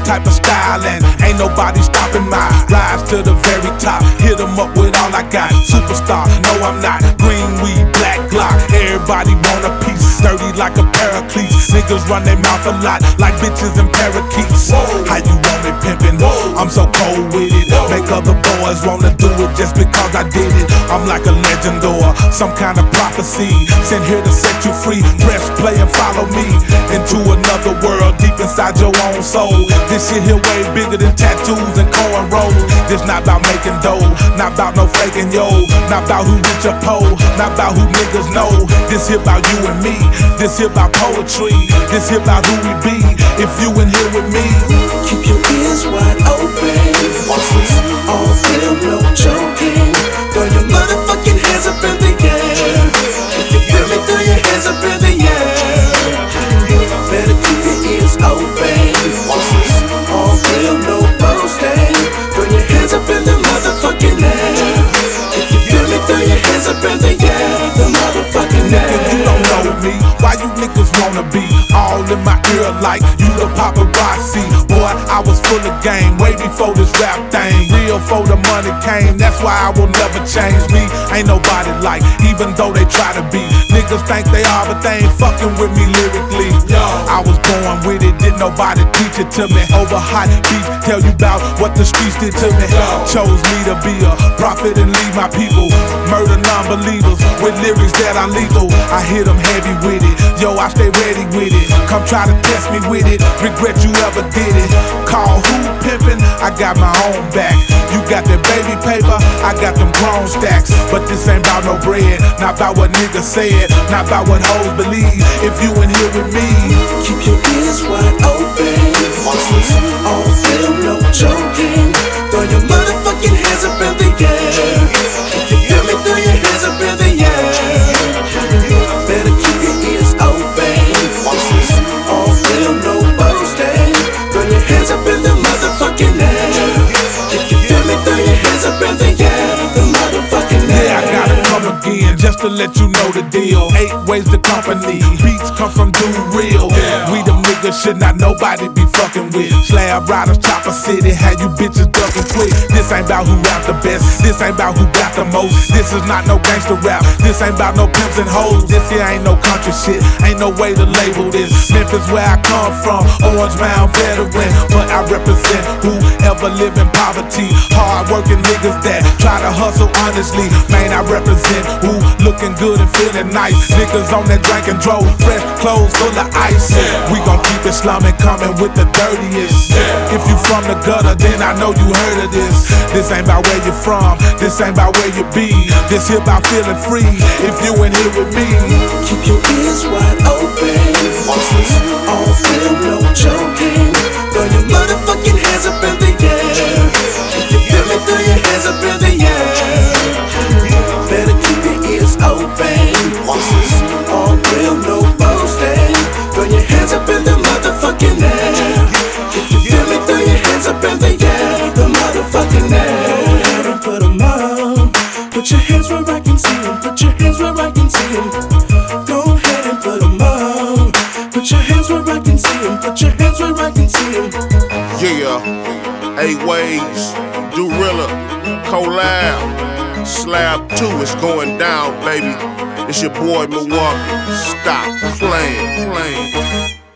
type of style, and ain't nobody stopping my rise to the very top. Hit 'em up with all I got. Superstar, no I'm not. Green weed, black Glock. Everybody want a piece. Dirty like a paraclete. Niggas run their mouth a lot like bitches and parakeets. How you want it pimpin'? I'm so cold with it. Make other boys wanna do it just because I did it. I'm like a legend or some kind of prophecy. Sent here to set you free. Press play and follow me into another world deep inside your own soul. This shit here way bigger than tattoos and cornrows. This not about making dough, not about no faking yo, not about who rich or poor, not about who niggas know. This here about you and me. This here about poetry. This here about who we be. If you in here with me, keep your ears wide open. This is all real, no joking. Throw your motherfucking hands up in the air. If you feel me, throw your hands up in the air. Better keep your ears open. This is all real, no boasting. Throw your hands up in the motherfucking air. If you feel me, throw your hands up in the air. The motherfucking air. nigga, you don't know me. Why you niggas wanna be all in my ear like you the paparazzi? Boy, I was full of game way before this rap thing. Real for the money came, that's why I will never change me. Ain't nobody like, even though they try to be. Niggas think they are, but they ain't fucking with me lyrically. I was born with it, didn't nobody teach it to me. Over hot beef, tell you about what the streets did to me. Chose me to be a prophet and lead my people. Murder non-believers with lyrics that are lethal. I hit them heavy with it, yo, I stay ready with it. Come try to test me with it, regret you ever did it. Call who pimpin', I got my own back. You got that baby paper, I got them grown stacks. But this ain't about no bread, not about what niggas said, not about what hoes believe. If you in here with me, keep your ears wide open. This is all real, no joking. Throw your motherfucking hands up in the air. If you feel me, throw your hands up in the air. Better keep your ears open. This is all real, no boasting. Throw your hands up in the motherfucking air. If you feel me, throw your hands up in the air. The motherfucking air. yeah, I gotta come again just to let you know the deal. 8 ways to company, beats come from Dude Real. We the niggas should not nobody be fucking with. Slab riders, Chopper City, had you bitches ducking quick. This ain't about who rap the best, this ain't about who got the most. This is not no gangster rap, this ain't about no pimps and hoes. This here ain't no country shit, ain't no way to label this. Memphis where I come from, Orange Mound veteran. But I represent whoever live in poverty. Hard working niggas that try to hustle honestly. Man, I represent who looking good and feeling nice. Niggas on that drink and drove, fresh clothes full of ice. We gon' keep it slumming, coming with the dirtiest. If you from the gutter, then I know you heard of this. This ain't about where you from, this ain't about where you be. This here about feeling free, if you in here with me. Keep your ears wide open. This is all real, no joking. Throw your motherfucking hands up in the air. If you feel me, throw your hands up in the air. Better keep your ears open. This is all real, no boasting. Throw your hands up in the motherfucking air. If you feel me, throw your hands up in the air. The motherfucking air. And put 'em on. Put your hands where I can see 'em. Put your hands where I can see 'em. Go ahead and put 'em on. Put your hands where I can see 'em. Put your hands where I can see 'em. Yeah, 8 ways, Dorilla, Collab, Slab 2 is going down, baby. It's your boy Milwaukee. Stop playing.